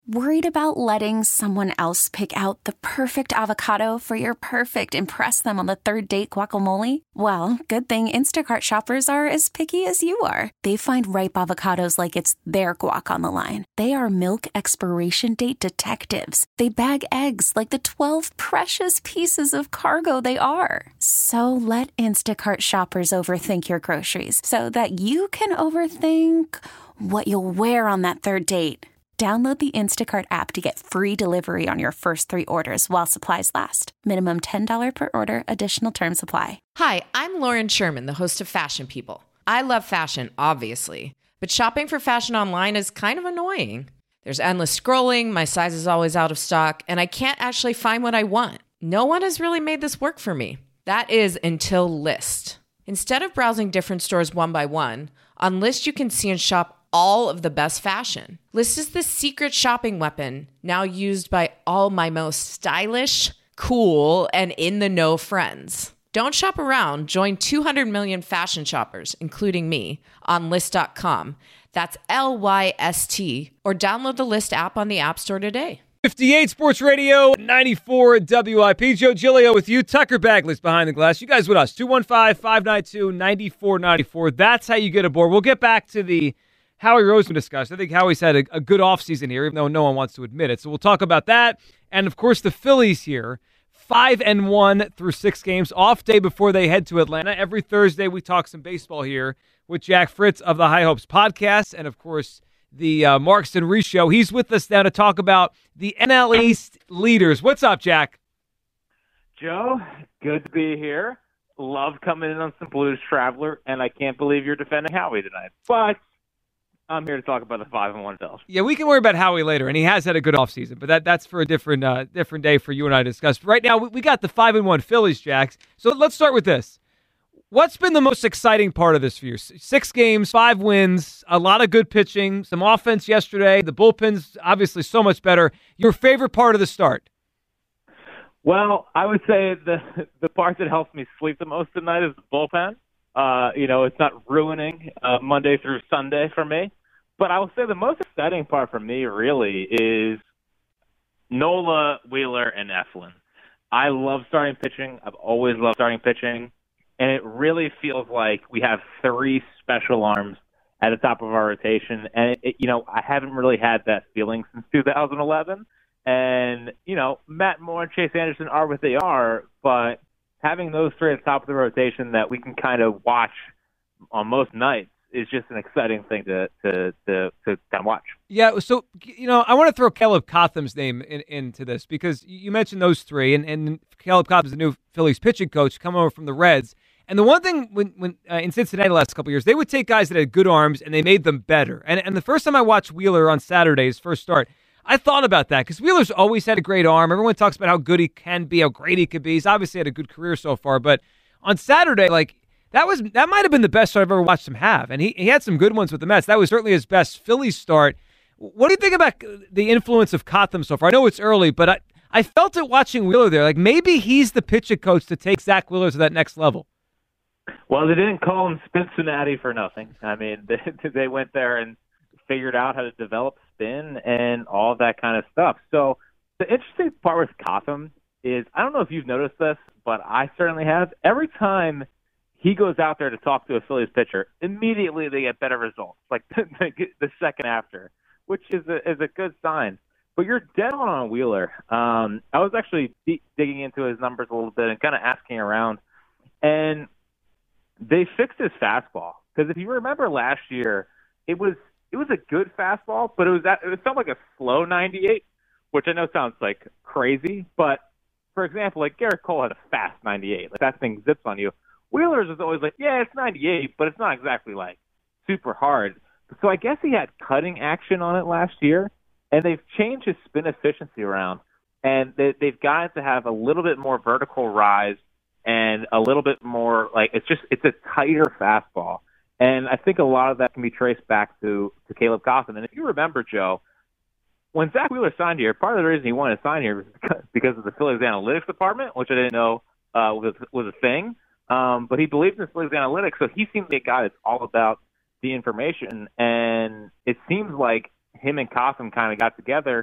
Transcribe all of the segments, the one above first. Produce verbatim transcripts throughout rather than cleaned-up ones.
Worried about letting someone else pick out the perfect avocado for your perfect impress them on the third date guacamole? Well, good thing Instacart shoppers are as picky as you are. They find ripe avocados like it's their guac on the line. They are milk expiration date detectives. They bag eggs like the twelve precious pieces of cargo they are. So let Instacart shoppers overthink your groceries so that you can overthink what you'll wear on that third date. Download the Instacart app to get free delivery on your first three orders while supplies last. Minimum ten dollars per order. Additional terms apply. Hi, I'm Lauren Sherman, the host of Fashion People. I love fashion, obviously, but shopping for fashion online is kind of annoying. There's endless scrolling, my size is always out of stock, and I can't actually find what I want. No one has really made this work for me. That is until Lyst. Instead of browsing different stores one by one, on Lyst you can see and shop all of the best fashion. Lyst is the secret shopping weapon now used by all my most stylish, cool, and in-the-know friends. Don't shop around. Join two hundred million fashion shoppers, including me, on Lyst dot com. That's L Y S T. Or download the Lyst app on the App Store today. fifty-eight Sports Radio, ninety-four W I P. Joe Giglio with you. Tucker Bagley's behind the glass. You guys with us. two one five, five nine two, nine four nine four. That's how you get aboard. We'll get back to the Howie Roseman discussed. I think Howie's had a, a good offseason here, even though no one wants to admit it. So we'll talk about that. And, of course, the Phillies here, five and one through six games. Off day before they head to Atlanta. Every Thursday we talk some baseball here with Jack Fritz of the High Hopes podcast. And, of course, the uh, Marks and Reese Show. He's with us now to talk about the N L East leaders. What's up, Jack? Joe, good to be here. Love coming in on some Blues Traveler, and I can't believe you're defending Howie tonight. But I'm here to talk about the five and one Phillies. Yeah, we can worry about Howie later, and he has had a good offseason, but that that's for a different uh, different day for you and I to discuss. Right now, we, we got the five and one Phillies, Jacks. So let's start with this. What's been the most exciting part of this for you? Six games, five wins, a lot of good pitching, some offense yesterday. The bullpen's obviously so much better. Your favorite part of the start? Well, I would say the the part that helps me sleep the most tonight is the bullpen. Uh, you know, it's not ruining uh, Monday through Sunday for me. But I will say the most exciting part for me really is Nola, Wheeler, and Eflin. I love starting pitching. I've always loved starting pitching. And it really feels like we have three special arms at the top of our rotation. And, it, it, you know, I haven't really had that feeling since two thousand eleven. And, you know, Matt Moore and Chase Anderson are what they are, but having those three at the top of the rotation that we can kind of watch on most nights is just an exciting thing to to to, to kind of watch. Yeah, so, you know, I want to throw Caleb Cotham's name in, into this because you mentioned those three, and, and Caleb Cotham's the new Phillies pitching coach coming over from the Reds. And the one thing when, when uh, in Cincinnati the last couple of years, they would take guys that had good arms and they made them better. And, and the first time I watched Wheeler on Saturday, his first start, I thought about that because Wheeler's always had a great arm. Everyone talks about how good he can be, how great he could be. He's obviously had a good career so far. But on Saturday, like, that was that might have been the best start I've ever watched him have. And he, he had some good ones with the Mets. That was certainly his best Phillies start. What do you think about the influence of Cotham so far? I know it's early, but I, I felt it watching Wheeler there. Like, maybe he's the pitching coach to take Zach Wheeler to that next level. Well, they didn't call him Cincinnati for nothing. I mean, they, they went there and figured out how to develop spin and all that kind of stuff. So the interesting part with Cotham is, I don't know if you've noticed this, but I certainly have. Every time he goes out there to talk to a Phillies pitcher, immediately they get better results, like the, the second after, which is a, is a good sign. But you're dead on on Wheeler. Um, I was actually deep digging into his numbers a little bit and kind of asking around, and they fixed his fastball. Because if you remember last year, it was it was a good fastball, but it was that, it felt like a slow ninety-eight, which I know sounds like crazy. But for example, like Garrett Cole had a fast ninety-eight. Like that thing zips on you. Wheeler's is always like, yeah, it's ninety-eight, but it's not exactly like super hard. So I guess he had cutting action on it last year, and they've changed his spin efficiency around, and they, they've got to have a little bit more vertical rise and a little bit more like it's just it's a tighter fastball. And I think a lot of that can be traced back to, to Caleb Cotham. And if you remember, Joe, when Zach Wheeler signed here, part of the reason he wanted to sign here was because, because of the Phillies analytics department, which I didn't know uh, was was a thing. Um, but he believes in Phillies analytics, so he seems like a guy that's all about the information. And it seems like him and Cotham kind of got together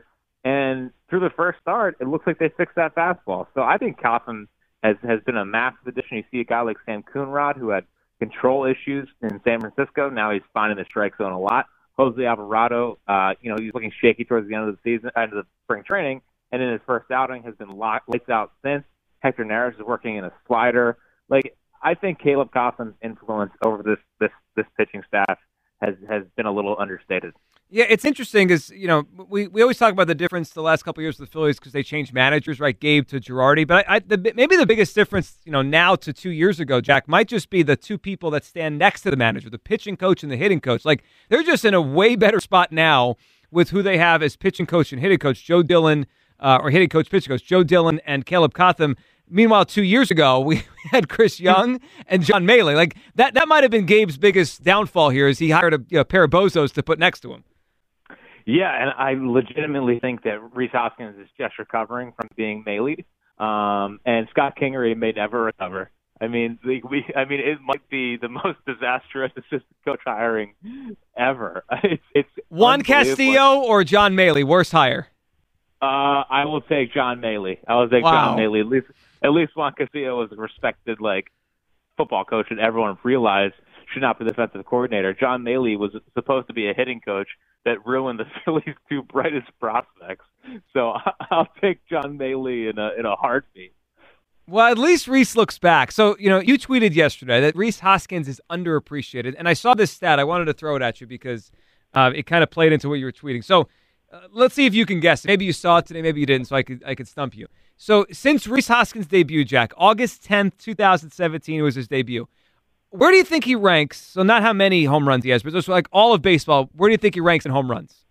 And through the first start, it looks like they fixed that fastball. So I think Cotham has, has been a massive addition. You see a guy like Sam Coonrod, who had control issues in San Francisco. Now he's finding the strike zone a lot. Jose Alvarado, uh, you know, he's looking shaky towards the end of the season, end of the spring training, and in his first outing has been locked, lights out since. Hector Neris is working in a slider. Like, I think Caleb Cotham's influence over this this this pitching staff has has been a little understated. Yeah, it's interesting because, you know, we, we always talk about the difference the last couple of years with the Phillies because they changed managers, right? Gabe to Girardi. But I, I the, maybe the biggest difference, you know, now to two years ago, Jack, might just be the two people that stand next to the manager, the pitching coach and the hitting coach. Like, they're just in a way better spot now with who they have as pitching coach and hitting coach, Joe Dillon, uh, or hitting coach, pitching coach, Joe Dillon and Caleb Cotham. Meanwhile, two years ago, we had Chris Young and John Maley. Like, that, that might have been Gabe's biggest downfall here is he hired a, you know, a pair of bozos to put next to him. Yeah, and I legitimately think that Rhys Hoskins is just recovering from being Maley'd, um, and Scott Kingery may never recover. I mean, we, we, I mean, it might be the most disastrous assistant coach hiring ever. It's, it's Juan Castillo or John Maley, worst hire? Uh, I will take John Maley. I will take Wow. John Maley. At least, at least Juan Castillo was a respected, like, football coach, and everyone realized should not be the defensive coordinator. John Maley was supposed to be a hitting coach that ruined the Phillies' two brightest prospects. So I'll take John Maley in a in a heartbeat. Well, at least Rhys looks back. So, you know, you tweeted yesterday that Rhys Hoskins is underappreciated, and I saw this stat. I wanted to throw it at you because uh, it kind of played into what you were tweeting. So uh, let's see if you can guess it. Maybe you saw it today, maybe you didn't, so I could I could stump you. So since Rhys Hoskins' debut, Jack, August tenth, twenty seventeen was his debut. Where do you think he ranks? So not how many home runs he has, but just like all of baseball, where do you think he ranks in home runs?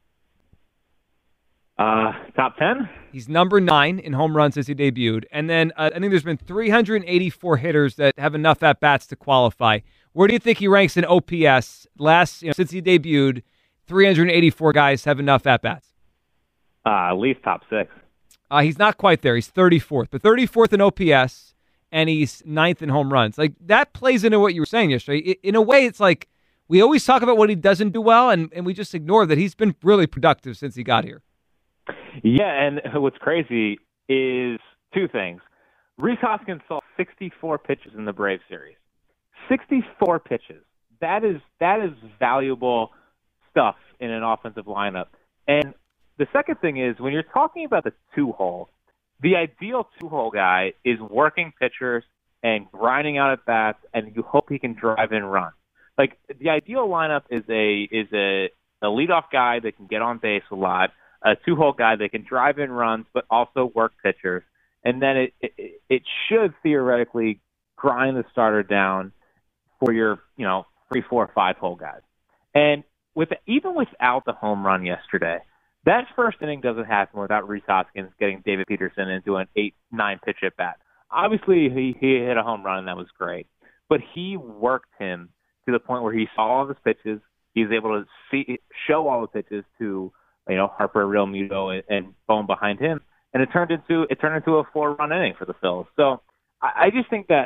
Uh, top ten? He's number nine in home runs since he debuted. And then uh, I think there's been three hundred eighty-four hitters that have enough at-bats to qualify. Where do you think he ranks in O P S? Last, you know, since he debuted, three hundred eighty-four guys have enough at-bats. Uh, at least top six. Uh, he's not quite there. He's thirty-fourth. But thirty-fourth in O P S. And he's ninth in home runs. Like, that plays into what you were saying yesterday. In a way, it's like we always talk about what he doesn't do well, and, and we just ignore that he's been really productive since he got here. Yeah, and what's crazy is two things. Rhys Hoskins saw sixty-four pitches in the Braves series. sixty-four pitches. That is that is valuable stuff in an offensive lineup. And the second thing is, when you're talking about the two-hole, the ideal two-hole guy is working pitchers and grinding out at bats, and you hope he can drive in runs. Like, the ideal lineup is a is a, a leadoff guy that can get on base a lot, a two-hole guy that can drive in runs but also work pitchers, and then it it, it should theoretically grind the starter down for your you know three, four, five-hole guys. And with even without the home run yesterday, that first inning doesn't happen without Rhys Hoskins getting David Peterson into an eight, nine pitch at bat. Obviously, he, he hit a home run, and that was great. But he worked him to the point where he saw all of his pitches. He was able to see, show all the pitches to, you know, Harper, Real Muto, and, and Bone behind him, and it turned into it turned into a four-run inning for the Phils. So I, I just think that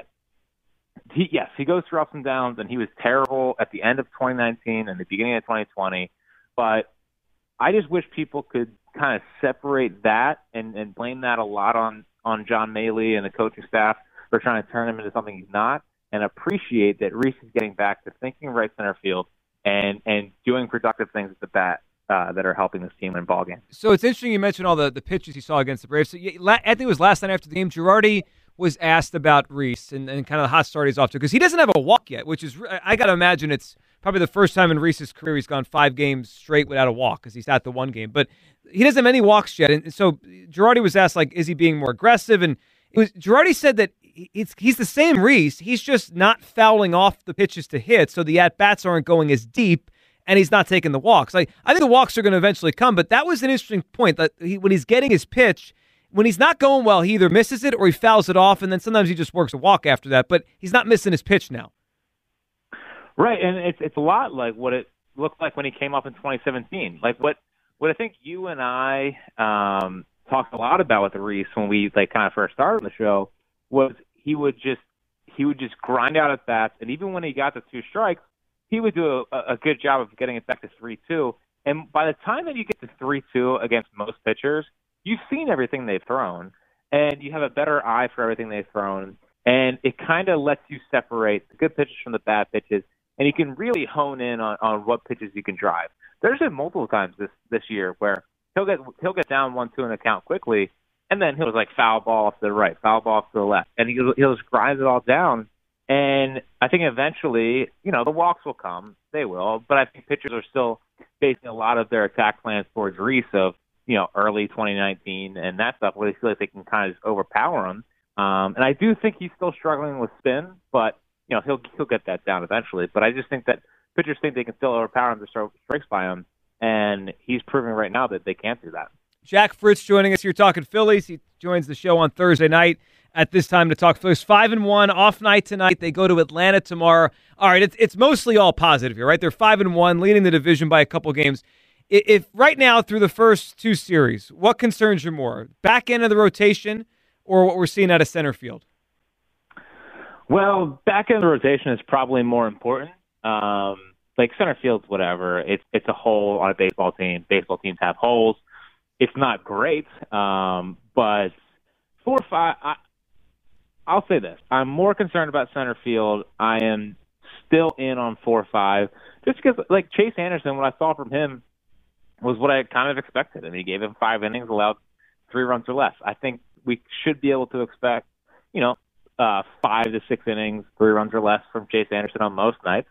he, yes, he goes through ups and downs, and he was terrible at the end of twenty nineteen and the beginning of twenty twenty, but I just wish people could kind of separate that and, and blame that a lot on, on John Maley and the coaching staff for trying to turn him into something he's not, and appreciate that Rhys is getting back to thinking right center field and, and doing productive things at the bat uh, that are helping this team win ball games. So it's interesting you mentioned all the, the pitches you saw against the Braves. So, yeah, I think it was last night after the game, Girardi was asked about Rhys and, and kind of the hot start he's off to, because he doesn't have a walk yet, which is, I got to imagine it's probably the first time in Rhys's career he's gone five games straight without a walk, because he's at the one game. But he doesn't have any walks yet. And so Girardi was asked, like, is he being more aggressive? And it was Girardi said that it's, he's the same Rhys. He's just not fouling off the pitches to hit, so the at-bats aren't going as deep, and he's not taking the walks. Like, I think the walks are going to eventually come, but that was an interesting point, that he, when he's getting his pitch, when he's not going well, he either misses it or he fouls it off, and then sometimes he just works a walk after that, but he's not missing his pitch now. Right, and it's it's a lot like what it looked like when he came up in twenty seventeen. Like what what I think you and I um, talked a lot about with Rhys when we like kind of first started the show was he would just he would just grind out at bats, and even when he got the two strikes, he would do a, a good job of getting it back to three two. And by the time that you get to three two against most pitchers, you've seen everything they've thrown, and you have a better eye for everything they've thrown, and it kind of lets you separate the good pitches from the bad pitches, and you can really hone in on, on what pitches you can drive. There's been multiple times this this year where he'll get he'll get down one two in the count quickly, and then he'll like foul ball off to the right, foul ball off to the left, and he'll he'll just grind it all down. And I think eventually, you know, the walks will come. They will. But I think pitchers are still basing a lot of their attack plans towards Rhys of, you know, early twenty nineteen and that stuff where they feel like they can kind of just overpower him. Um, and I do think he's still struggling with spin, but, you know, he'll he'll get that down eventually. But I just think that pitchers think they can still overpower him to throw strikes by him. And he's proving right now that they can't do that. Jack Fritz joining us here talking Phillies. He joins the show on Thursday night at this time to talk Phillies. Five and one, off night tonight. They go to Atlanta tomorrow. All right, it's it's mostly all positive here, right? They're five and one, leading the division by a couple games. If, if right now through the first two series, what concerns you more, back end of the rotation or what we're seeing out of center field? Well, back end of the rotation is probably more important. Um, like center field's whatever. It's it's a hole on a baseball team. Baseball teams have holes. It's not great, um, but four or five. I, I'll say this. I'm more concerned about center field. I am still in on four or five just because, like, Chase Anderson, what I saw from him was what I kind of expected. I mean, he gave him five innings, allowed three runs or less. I think we should be able to expect, you know, uh, five to six innings, three runs or less from Chase Anderson on most nights.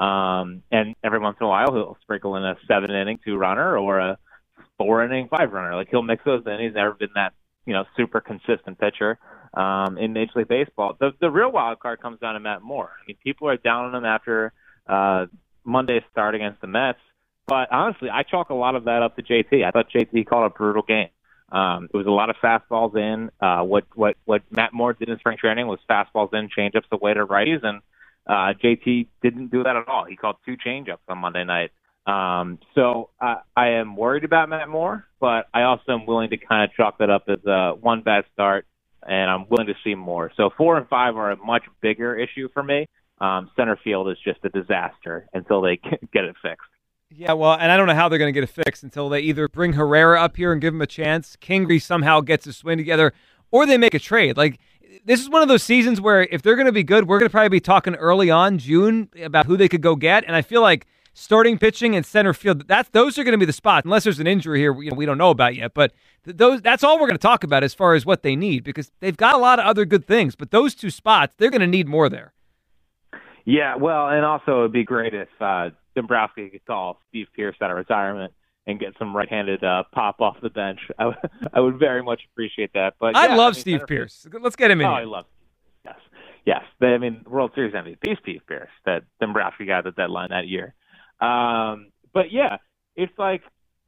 Um, and every once in a while, he'll sprinkle in a seven-inning two-runner or a four-inning five-runner. Like, he'll mix those in. He's never been that, you know, super consistent pitcher. Um, in Major League Baseball. The the real wild card comes down to Matt Moore. I mean, people are down on him after uh, Monday's start against the Mets, but honestly, I chalk a lot of that up to J T. I thought J T called a brutal game. Um, it was a lot of fastballs in. Uh, what what what Matt Moore did in spring training was fastballs in, changeups away to righties, and uh, J T didn't do that at all. He called two changeups on Monday night. Um, so uh, I am worried about Matt Moore, but I also am willing to kind of chalk that up as uh, one bad start. And I'm willing to see more. So four and five are a much bigger issue for me. Um, center field is just a disaster until they get it fixed. Yeah, well, and I don't know how they're going to get it fixed until they either bring Herrera up here and give him a chance, Kingery somehow gets his swing together, or they make a trade. Like, this is one of those seasons where if they're going to be good, we're going to probably be talking early on, June, about who they could go get. And I feel like starting pitching and center field, that's those are going to be the spots, unless there's an injury here you know, we don't know about yet. But th- those that's all we're going to talk about as far as what they need, because they've got a lot of other good things. But those two spots, they're going to need more there. Yeah, well, and also it would be great if uh, Dombrowski could call Steve Pearce out of retirement and get some right-handed uh, pop off the bench. I, w- I would very much appreciate that. But I yeah, love I mean, Steve Pearce. Let's get him in oh, here. I love Yes, yes. I mean, World Series M V P Steve Pearce that Dombrowski got at the deadline that year. Um, but yeah, it's like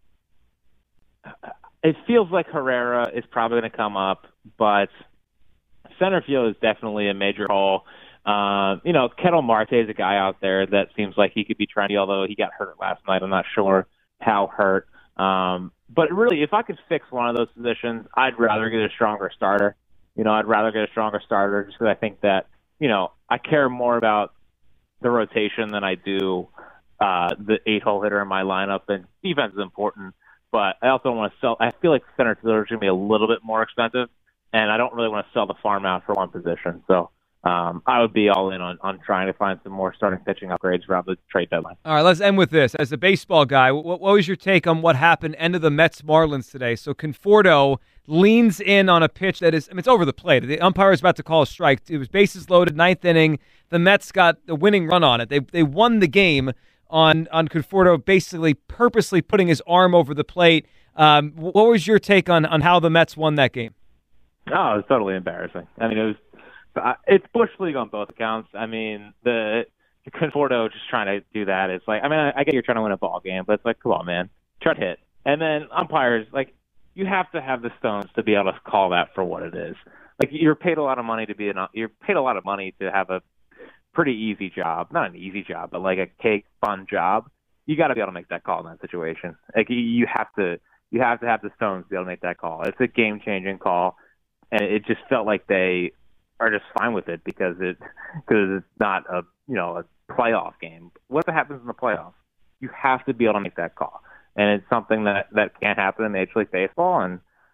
it feels like Herrera is probably going to come up, but center field is definitely a major hole. Uh, you know, Ketel Marte is a guy out there that seems like he could be trendy, although he got hurt last night. I'm not sure how hurt. Um, but really, if I could fix one of those positions, I'd rather get a stronger starter. You know, I'd rather get a stronger starter just because I think that, you know, I care more about the rotation than I do Uh, the eight-hole hitter in my lineup, and defense is important, but I also don't want to sell. I feel like center fielder is going to be a little bit more expensive, and I don't really want to sell the farm out for one position. So um, I would be all in on, on trying to find some more starting pitching upgrades around the trade deadline. All right, let's end with this. As a baseball guy, what, what was your take on what happened end of the Mets-Marlins today? So Conforto leans in on a pitch that is, I mean, it's over the plate. The umpire is about to call a strike. It was bases loaded, ninth inning. The Mets got the winning run on it. They they won the game on on Conforto basically purposely putting his arm over the plate. Um, what was your take on, on how the Mets won that game? Oh, it was totally embarrassing. I mean, it was it's Bush League on both accounts. I mean, the, the Conforto just trying to do that. It's like, I mean, I, I get you're trying to win a ball game, but it's like, come on, man, try to hit. And then umpires, like, you have to have the stones to be able to call that for what it is. Like, you're paid a lot of money to be an you're paid a lot of money to have a pretty easy job, not an easy job, but like a cake fun job. You got to be able to make that call in that situation. Like you, you have to, you have to have the stones to be able to make that call. It's a game changing call, and it just felt like they are just fine with it because it, because it's not a, you know, a playoff game. What happens in the playoffs? You have to be able to make that call, and it's something that that can't happen in Major League Baseball. And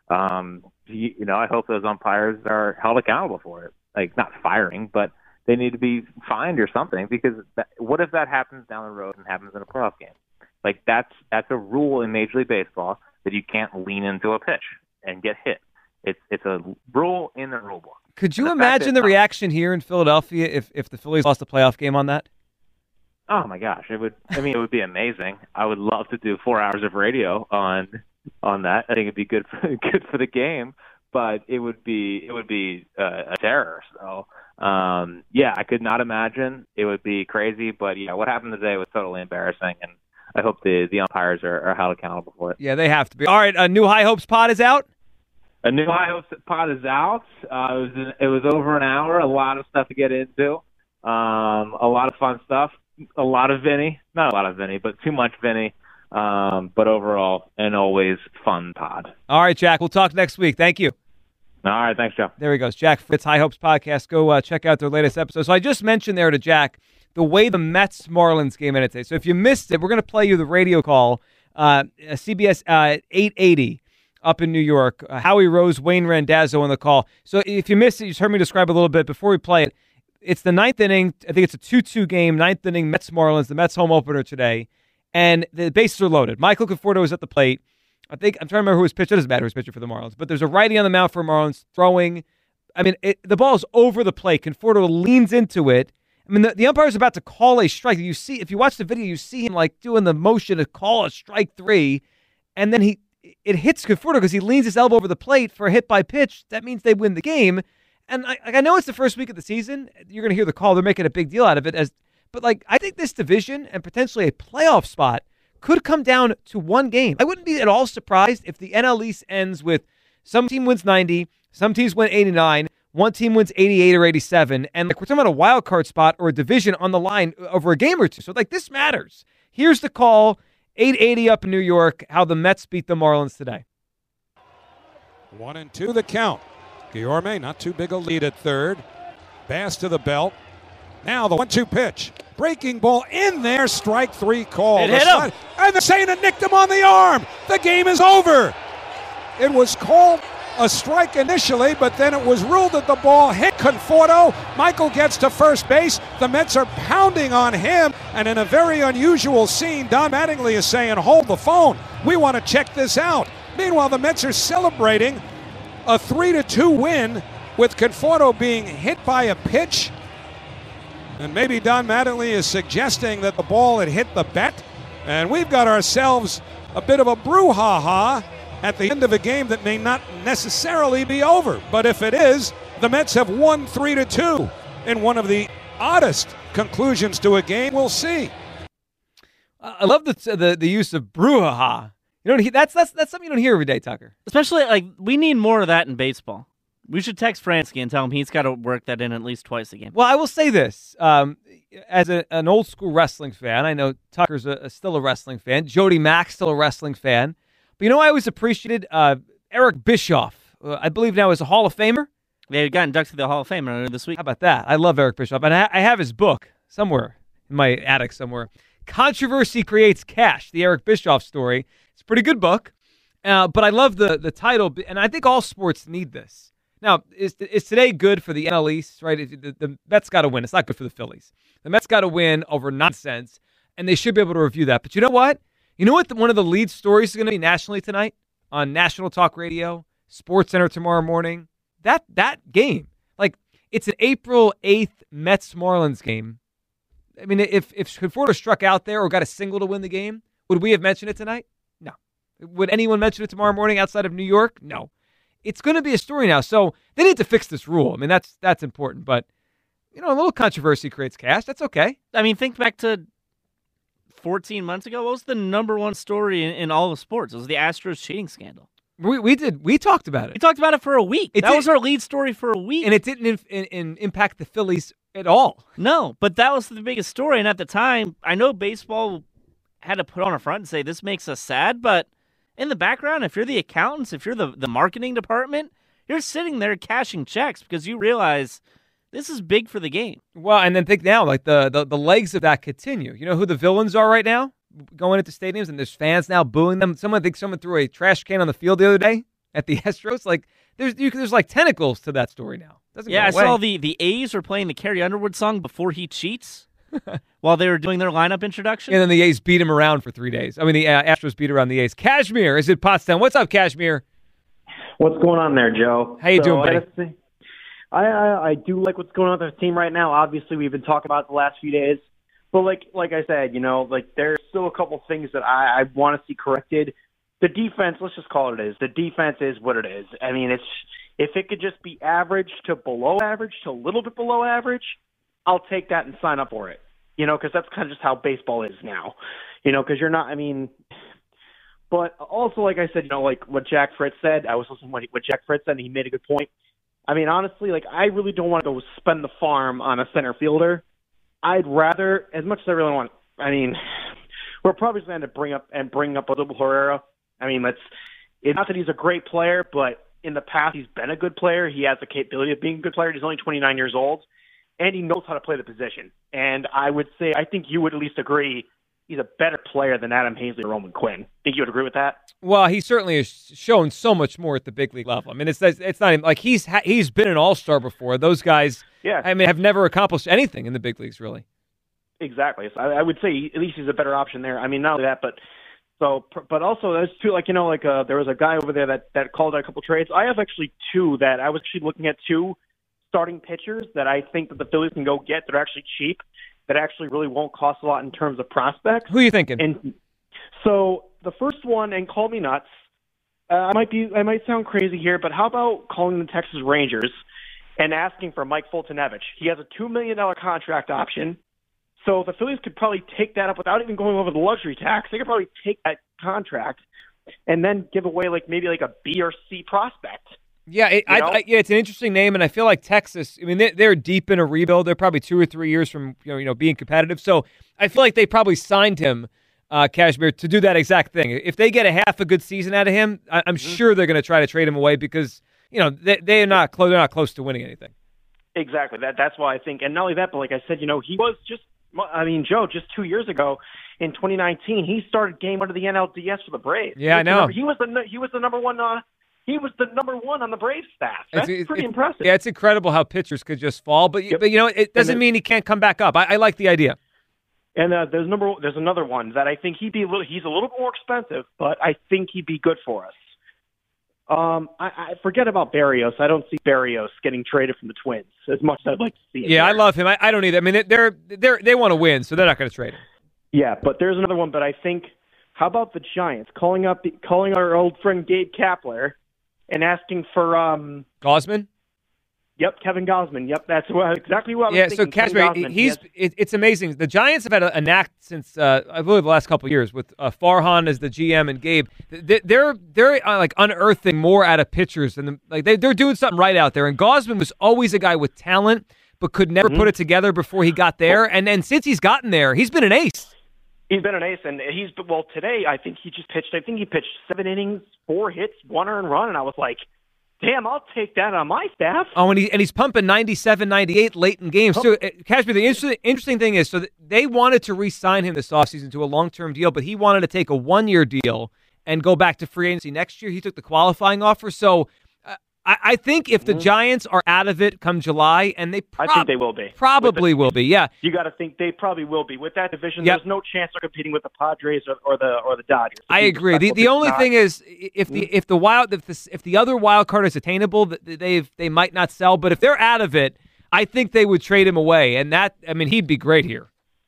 um, you, you know, I hope those umpires are held accountable for it. Like, not firing, but they need to be fined or something, because that, what if that happens down the road and happens in a playoff game? Like, that's that's a rule in Major League Baseball that you can't lean into a pitch and get hit. It's it's a rule in the rule book. Could you imagine the reaction here in Philadelphia if, if the Phillies lost a playoff game on that? Oh my gosh, it would. I mean, it would be amazing. I would love to do four hours of radio on on that. I think it'd be good for good for the game, but it would be it would be uh, a terror. So um, yeah, I could not imagine. It would be crazy, but yeah, what happened today was totally embarrassing, and I hope the the umpires are, are held accountable for it. Yeah, they have to be. All right, a new High Hopes pod is out. A new High Hopes pod is out. Uh, it was it was over an hour. A lot of stuff to get into. Um, a lot of fun stuff. A lot of Vinny, not a lot of Vinny, but too much Vinny. Um, but overall, an always fun pod. All right, Jack. We'll talk next week. Thank you. All right, thanks, Joe. There he goes, Jack Fritz, High Hopes Podcast. Go uh, check out their latest episode. So I just mentioned there to Jack the way the Mets-Marlins game ended today. So if you missed it, we're going to play you the radio call, uh, C B S uh, eight eighty up in New York. Uh, Howie Rose, Wayne Randazzo on the call. So if you missed it, you just heard me describe a little bit before we play it. It's the ninth inning. I think it's a two two game, ninth inning, Mets-Marlins, the Mets home opener today. And the bases are loaded. Michael Conforto is at the plate. I think, I'm trying to remember who was pitching. It doesn't matter who's pitching for the Marlins. But there's a righty on the mound for Marlins throwing. I mean, it, the ball is over the plate. Conforto leans into it. I mean, the, the umpire is about to call a strike. You see, if you watch the video, you see him like doing the motion to call a strike three. And then he it hits Conforto because he leans his elbow over the plate for a hit by pitch. That means they win the game. And I, like, I know it's the first week of the season. You're going to hear the call. They're making a big deal out of it. As, But like, I think this division and potentially a playoff spot could come down to one game. I wouldn't be at all surprised if the N L East ends with some team wins ninety, some teams win eighty-nine, one team wins eighty-eight or eighty-seven, and like we're talking about a wild card spot or a division on the line over a game or two. So like this matters. Here's the call, eight eighty up in New York, how the Mets beat the Marlins today. One and two the count. Guillorme, not too big a lead at third. Bass to the belt. Now the one two pitch. Breaking ball in there. Strike three call. It hit him. And they're saying it nicked him on the arm. The game is over. It was called a strike initially, but then it was ruled that the ball hit Conforto. Michael gets to first base. The Mets are pounding on him. And in a very unusual scene, Don Mattingly is saying, hold the phone. We want to check this out. Meanwhile, the Mets are celebrating a three to two win with Conforto being hit by a pitch. And maybe Don Mattingly is suggesting that the ball had hit the bat. And we've got ourselves a bit of a brouhaha at the end of a game that may not necessarily be over. But if it is, the Mets have won three to two in one of the oddest conclusions to a game. We'll see. I love the the, the use of brouhaha. You don't hear, that's that's that's something you don't hear every day, Tucker. Especially, like, we need more of that in baseball. We should text Fransky and tell him he's got to work that in at least twice a game. Well, I will say this. Um, as a, an old school wrestling fan, I know Tucker's a, a, still a wrestling fan. Jody Mack's still a wrestling fan. But you know, I always appreciated uh, Eric Bischoff. Uh, I believe now is a Hall of Famer. They got inducted to the Hall of Fame earlier this week. How about that? I love Eric Bischoff. And I, I have his book somewhere in my attic somewhere. Controversy Creates Cash, the Eric Bischoff story. It's a pretty good book. Uh, but I love the, the title, and I think all sports need this. Now, is is today good for the N L East, right? The, the Mets got to win. It's not good for the Phillies. The Mets got to win over nonsense, and they should be able to review that. But you know what? You know what the, one of the lead stories is going to be nationally tonight on National Talk Radio, SportsCenter tomorrow morning? That that game. Like, it's an April eighth Mets-Marlins game. I mean, if, if Conforto struck out there or got a single to win the game, would we have mentioned it tonight? No. Would anyone mention it tomorrow morning outside of New York? No. It's going to be a story now, so they need to fix this rule. I mean, that's that's important, but, you know, a little controversy creates cash. That's okay. I mean, think back to fourteen months ago. What was the number one story in, in all of sports? It was the Astros cheating scandal. We we did. We talked about it. We talked about it for a week. It that did, was our lead story for a week. And it didn't in, in, in impact the Phillies at all. No, but that was the biggest story, and at the time, I know baseball had to put on a front and say, this makes us sad, but in the background, if you're the accountants, if you're the, the marketing department, you're sitting there cashing checks because you realize this is big for the game. Well, and then think now, like the, the, the legs of that continue. You know who the villains are right now? Going into stadiums, and there's fans now booing them. Someone I think someone threw a trash can on the field the other day. at the Astros. Like there's you, there's like tentacles to that story now. Doesn't yeah, I go away. saw the the A's were playing the Carrie Underwood song Before He Cheats while they were doing their lineup introduction. And then the A's beat him around for three days. I mean, the uh, Astros beat around the A's. Kashmir is at Pottstown. What's up, Kashmir? What's going on there, Joe? How you so, doing, buddy? I, say, I, I I do like what's going on with the team right now. Obviously, we've been talking about it the last few days. But like like I said, you know, like there's still a couple things that I, I want to see corrected. The defense, let's just call it it is. The defense is what it is. I mean, it's if it could just be average to below average to a little bit below average, I'll take that and sign up for it. You know, because that's kind of just how baseball is now. You know, because you're not, I mean, but also, like I said, you know, like what Jack Fritz said, I was listening to what Jack Fritz said, and he made a good point. I mean, honestly, like I really don't want to go spend the farm on a center fielder. I'd rather, as much as I really want, I mean, we're probably going to bring up and bring up Odubel Herrera. I mean, let's, it's not that he's a great player, but in the past he's been a good player. He has the capability of being a good player. He's only twenty-nine years old, and he knows how to play the position. And I would say, I think you would at least agree, he's a better player than Adam Hazley or Roman Quinn. Think you would agree with that? Well, he certainly has shown so much more at the big league level. I mean, it's it's not even, like he's he's been an all-star before. Those guys, yeah. I mean, have never accomplished anything in the big leagues, really. Exactly. So I, I would say at least he's a better option there. I mean, not only that, but so, but also there's two, like, you know, like uh, there was a guy over there that, that called out a couple trades. I have actually two that I was actually looking at two starting pitchers that I think that the Phillies can go get that are actually cheap, that actually really won't cost a lot in terms of prospects. Who are you thinking? And so the first one, and call me nuts, uh, I might be, I might sound crazy here, but how about calling the Texas Rangers and asking for Mike Foltynewicz? He has a two million dollars contract option. So the Phillies could probably take that up without even going over the luxury tax. They could probably take that contract and then give away like maybe like a B or C prospect. Yeah, it, I, I, yeah, it's an interesting name, and I feel like Texas. I mean, they, they're deep in a rebuild. They're probably two or three years from you know, you know being competitive. So I feel like they probably signed him, uh, Kashmir, to do that exact thing. If they get a half a good season out of him, I, I'm mm-hmm. sure they're going to try to trade him away because you know they they are not close. They're not close to winning anything. Exactly. That that's why I think, and not only that, but like I said, you know, he was just. I mean, Joe, just two years ago in twenty nineteen, he started game under the N L D S for the Braves. Yeah, I know. He was the he was the number one. Uh, he was the number one on the Braves staff. That's it's, pretty it's, impressive. Yeah, it's incredible how pitchers could just fall, but yep. but you know, it doesn't then, mean he can't come back up. I, I like the idea. And uh, there's number there's another one that I think he'd be a little. He's a little bit more expensive, but I think he'd be good for us. Um, I, I forget about Berrios. I don't see Berrios getting traded from the Twins as much as I'd like to see it. Yeah, there. I love him. I, I don't either. I mean, they're they're they want to win, so they're not going to trade him. Yeah, but there's another one. But I think, how about the Giants calling up the, calling our old friend Gabe Kapler and asking for um Gausman? Yep, Kevin Gausman. Yep, that's what, exactly what I was yeah, thinking. Yeah, so Kashmir, he's he it, it's amazing. The Giants have had a, a knack since uh, I believe the last couple of years with uh, Farhan as the G M and Gabe. They, they're they're uh, like unearthing more out of pitchers and the, like they they're doing something right out there. And Gausman was always a guy with talent, but could never mm-hmm. put it together before he got there. And then since he's gotten there, he's been an ace. He's been an ace, and he's well today. I think he just pitched. I think he pitched seven innings, four hits, one earned run, and I was like, damn, I'll take that on my staff. Oh, and, he, and he's pumping ninety-seven, ninety-eight late in games. So, uh, Kashmir, the interesting, interesting thing is, so they wanted to re-sign him this offseason to a long-term deal, but he wanted to take a one-year deal and go back to free agency next year. He took the qualifying offer. So uh, I, I think if the mm-hmm. Giants are out of it come July, and they prob- I think they will be. Probably the, will be, yeah. You got to think they probably will be. With that division, yep. there's no chance they're competing with the Padres or, or the or the Dodgers. I agree. The the only not. thing is if the if the wild if the if the other wild card is attainable, they they might not sell. But if they're out of it, I think they would trade him away, and that I mean he'd be great here.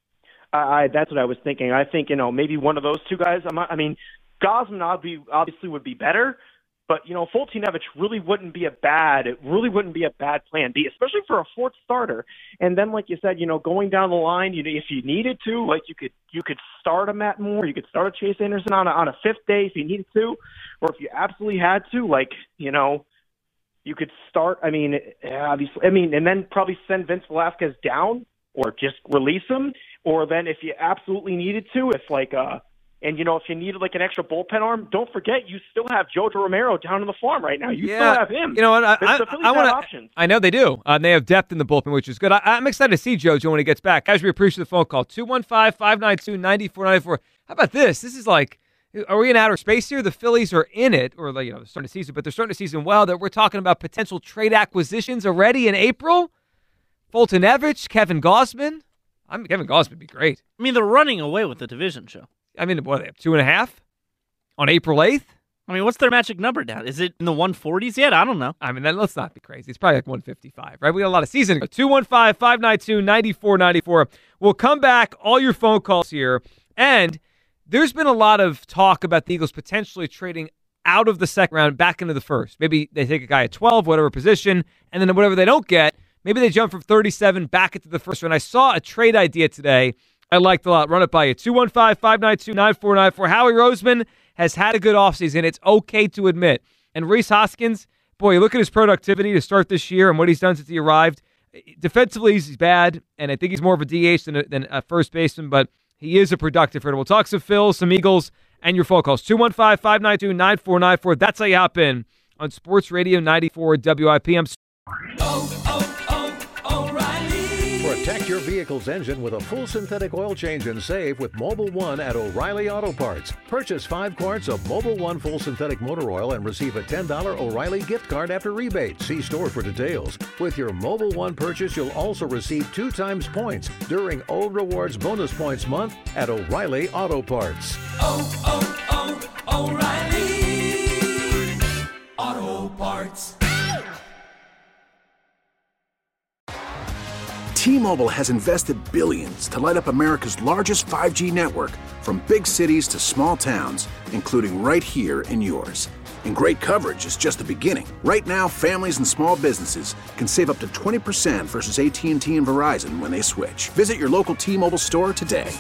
I, I that's what I was thinking. I think you know maybe one of those two guys. I'm, I mean, Gausman obviously would be better. But, you know, Foltynewicz really wouldn't be a bad, it really wouldn't be a bad plan B, especially for a fourth starter. And then, like you said, you know, going down the line, you know, if you needed to, like you could, you could start a Matt Moore, you could start a Chase Anderson on a, on a fifth day if you needed to, or if you absolutely had to, like, you know, you could start, I mean, obviously, I mean, and then probably send Vince Velasquez down or just release him. Or then if you absolutely needed to, if like, uh, And, you know, if you needed like an extra bullpen arm, don't forget you still have Jojo Romero down in the farm right now. You yeah. still have him. You know what? I, I, I want options. I know they do. Uh, they have depth in the bullpen, which is good. I, I'm excited to see Jojo when he gets back. Guys, we appreciate the phone call. two one five, five nine two, nine four nine four. How about this? This is like are we in outer space here? The Phillies are in it, or like, you know, they're starting the season, but they're starting the season well. That we're talking about potential trade acquisitions already in April. Fulton Evich, Kevin Gausman. I mean, Kevin Gausman would be great. I mean, they're running away with the division show. I mean, what, they have two and a half on April eighth? I mean, what's their magic number down? Is it in the one forties yet? I don't know. I mean, then let's not be crazy. It's probably like one fifty-five, right? We got a lot of season to go. two one five, five nine two, nine four nine four. We'll come back, all your phone calls here. And there's been a lot of talk about the Eagles potentially trading out of the second round back into the first. Maybe they take a guy at twelve, whatever position, and then whatever they don't get, maybe they jump from thirty-seven back into the first round. I saw a trade idea today I liked a lot. Run it by you. two one five, five nine two, nine four nine four. Howie Roseman has had a good offseason. It's okay to admit. And Rhys Hoskins, boy, look at his productivity to start this year and what he's done since he arrived. Defensively, he's bad, and I think he's more of a D H than a, than a first baseman, but he is a productive hitter. We'll talk some Phils, some Eagles, and your phone calls. two one five, five nine two, nine four nine four. That's how you hop in on Sports Radio ninety-four W I P. I'm Oh, oh, oh, O'Reilly. Protect your vehicle's engine with a full synthetic oil change and save with Mobil one at O'Reilly Auto Parts. Purchase five quarts of Mobil one full synthetic motor oil and receive a ten dollars O'Reilly gift card after rebate. See store for details. With your Mobil one purchase, you'll also receive two times points during O Rewards Bonus Points Month at O'Reilly Auto Parts. Oh, oh, oh, O'Reilly Auto Parts. T-Mobile has invested billions to light up America's largest five G network, from big cities to small towns, including right here in yours. And great coverage is just the beginning. Right now, families and small businesses can save up to twenty percent versus A T and T and Verizon when they switch. Visit your local T-Mobile store today.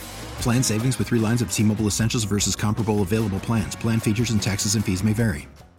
Plan savings with three lines of T-Mobile Essentials versus comparable available plans. Plan features and taxes and fees may vary.